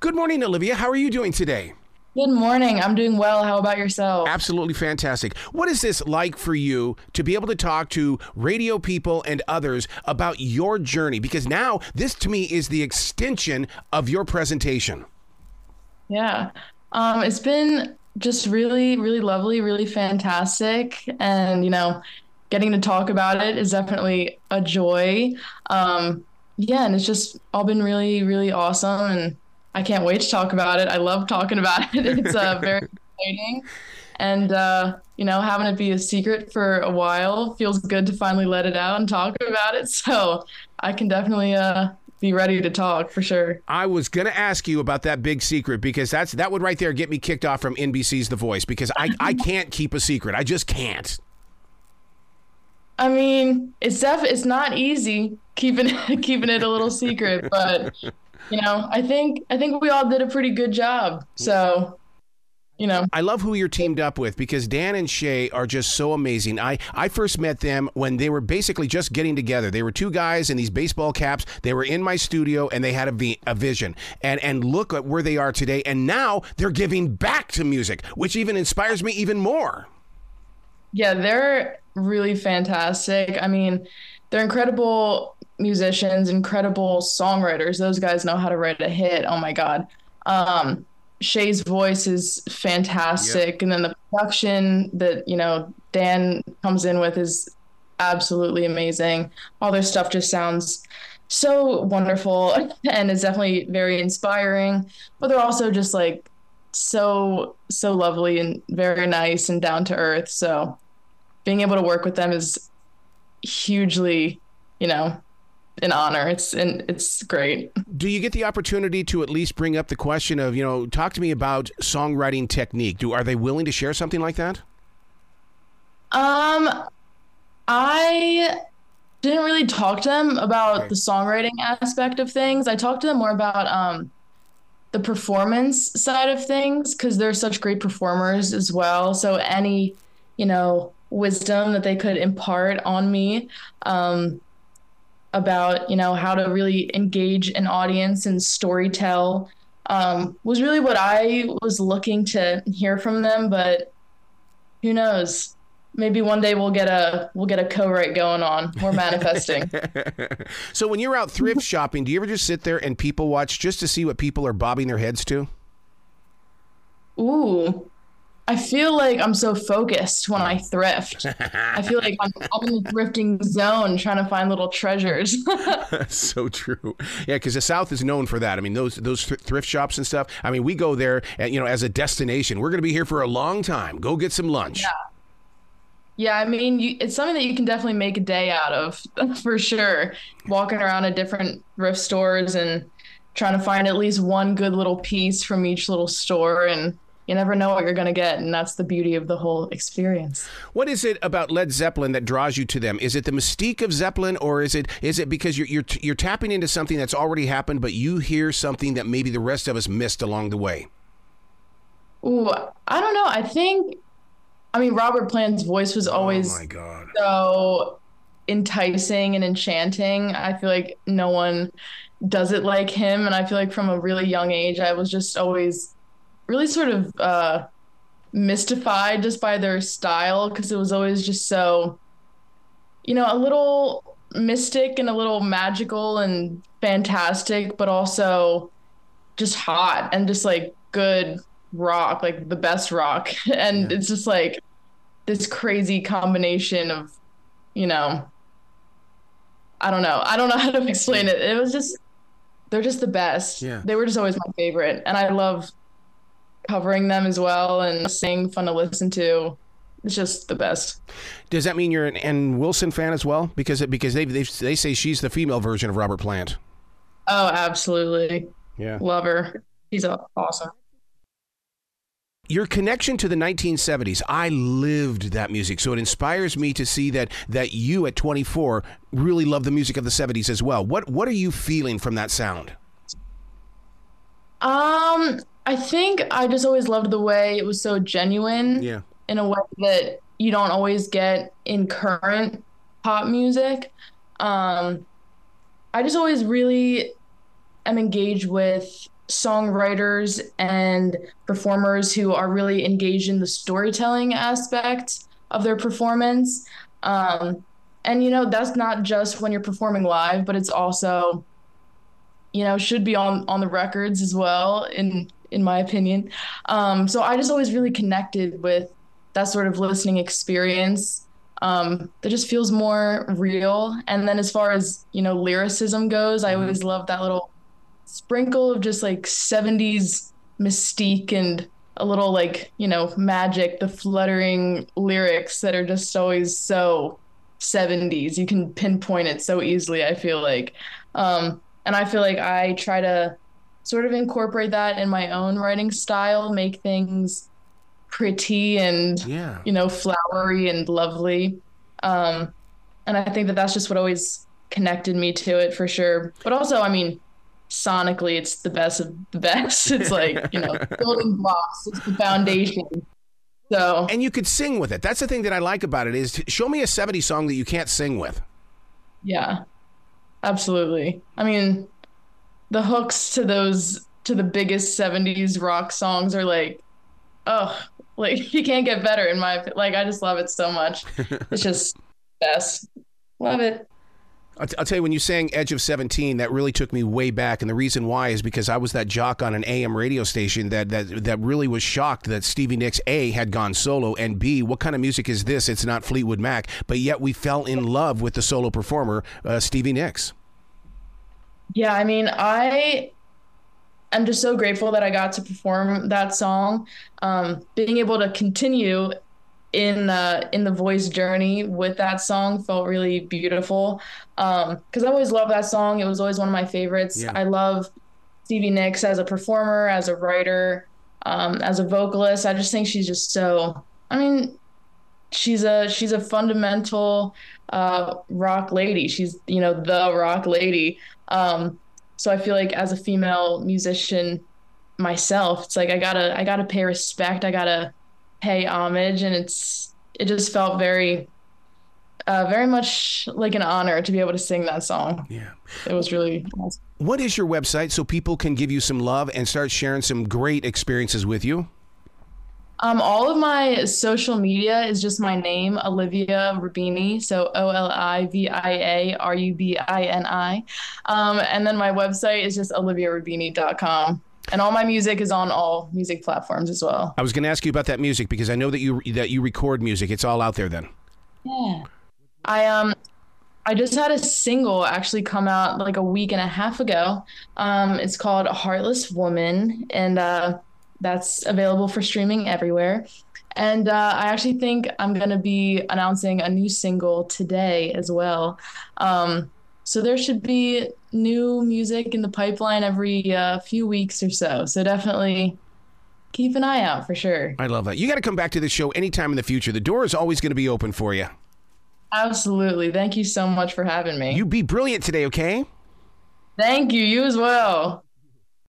Good morning, Olivia. How are you doing today? Good morning. I'm doing well. How about yourself? Absolutely fantastic. What is this like for you to be able to talk to radio people and others about your journey? Because now this to me is the extension of your presentation. Yeah. It's been just really, really lovely, really fantastic. And, getting to talk about it is definitely a joy. Yeah, and it's just all been really, really awesome. And I can't wait to talk about it. I love talking about it. It's very exciting. And, having it be a secret for a while feels good to finally let it out and talk about it. So I can definitely be ready to talk for sure. I was going to ask you about that big secret because that would right there get me kicked off from NBC's The Voice because I can't keep a secret. I just can't. I mean, it's not easy keeping it a little secret, but I think we all did a pretty good job. So, I love who you're teamed up with because Dan and Shay are just so amazing. I first met them when they were basically just getting together. They were two guys in these baseball caps. They were in my studio and they had a vision. And look at where they are today. And now they're giving back to music, which even inspires me even more. Yeah, they're really fantastic. I mean, they're incredible musicians, incredible songwriters. Those guys know how to write a hit. Oh my God. Shay's voice is fantastic. Yep. And then the production that, Dan comes in with is absolutely amazing. All their stuff just sounds so wonderful and it's definitely very inspiring, but they're also just like so lovely and very nice and down to earth. So being able to work with them is hugely, an honor. It's great. Do you get the opportunity to at least bring up the question of, talk to me about songwriting technique? Are they willing to share something like that? I didn't really talk to them about the songwriting aspect of things. I talked to them more about the performance side of things because they're such great performers as well. So any, wisdom that they could impart on me about, how to really engage an audience and storytell was really what I was looking to hear from them. But who knows? Maybe one day we'll get a co-write going on. We're manifesting. So when you're out thrift shopping, do you ever just sit there and people watch just to see what people are bobbing their heads to? Ooh. I feel like I'm so focused when I thrift. I feel like I'm in the thrifting zone trying to find little treasures. So true. Yeah, because the South is known for that. I mean, those thrift shops and stuff. I mean, we go there, as a destination. We're going to be here for a long time. Go get some lunch. Yeah. Yeah, I mean, it's something that you can definitely make a day out of, for sure. Walking around at different thrift stores and trying to find at least one good little piece from each little store, and you never know what you're going to get, and that's the beauty of the whole experience. What is it about Led Zeppelin that draws you to them? Is it the mystique of Zeppelin, or is it because you're tapping into something that's already happened, but you hear something that maybe the rest of us missed along the way? Ooh, I don't know. Robert Plant's voice was always so enticing and enchanting. I feel like no one does it like him, and I feel like from a really young age, I was just always really sort of mystified just by their style because it was always just so, a little mystic and a little magical and fantastic, but also just hot and just like good rock, like the best rock. And It's just like this crazy combination of, I don't know how to explain it. It was just, they're just the best. Yeah. They were just always my favorite. And I love covering them as well and sing, fun to listen to. It's just the best. Does that mean you're an Ann Wilson fan as well? Because they say she's the female version of Robert Plant. Oh, absolutely. Yeah. Love her. She's awesome. Your connection to the 1970s, I lived that music, so it inspires me to see that you at 24 really love the music of the 70s as well. What are you feeling from that sound? I think I just always loved the way it was so genuine. Yeah. In a way that you don't always get in current pop music. I just always really am engaged with songwriters and performers who are really engaged in the storytelling aspect of their performance. Um, and that's not just when you're performing live, but it's also should be on the records as well, in my opinion. So I just always really connected with that sort of listening experience, that just feels more real. And then as far as lyricism goes, I always love that little sprinkle of just like 70s mystique and a little like magic, the fluttering lyrics that are just always so 70s. You can pinpoint it so easily, I feel like. And I feel like I try to sort of incorporate that in my own writing style, make things pretty and, Yeah. flowery and lovely. And I think that that's just what always connected me to it for sure. But also, I mean, sonically, it's the best of the best. It's like, building blocks, it's the foundation. So, And you could sing with it. That's the thing that I like about it is show me a 70s song that you can't sing with. yeah. Absolutely. I mean, the hooks to the biggest 70s rock songs are like, oh, like you can't get better in my like I just love it so much. It's just best. Love it. I'll tell you, when you sang Edge of 17, that really took me way back. And the reason why is because I was that jock on an AM radio station that really was shocked that Stevie Nicks, A, had gone solo, and B, what kind of music is this? It's not Fleetwood Mac. But yet we fell in love with the solo performer, Stevie Nicks. Yeah, I mean, I'm just so grateful that I got to perform that song. Being able to continue in the voice journey with that song felt really beautiful. Because I always loved that song. It was always one of my favorites. Yeah. I love Stevie Nicks as a performer, as a writer, as a vocalist. I just think she's just so. I mean, she's a fundamental rock lady. She's the rock lady. So I feel like as a female musician myself, it's like I gotta pay respect. I gotta pay homage, and it just felt very much like an honor to be able to sing that song. Yeah. It was really awesome. What is your website so people can give you some love and start sharing some great experiences with you? All of my social media is just my name, Olivia Rubini. So OliviaRubini. And then my website is just oliviarubini.com. And all my music is on all music platforms as well. I was going to ask you about that music because I know that you record music. It's all out there then. Yeah. I just had a single actually come out like a week and a half ago. It's called Heartless Woman, and that's available for streaming everywhere. And I actually think I'm going to be announcing a new single today as well. So there should be new music in the pipeline every few weeks or so. So definitely keep an eye out for sure. I love that. You got to come back to the show anytime in the future. The door is always going to be open for you. Absolutely. Thank you so much for having me. You be brilliant today, okay? Thank you. You as well.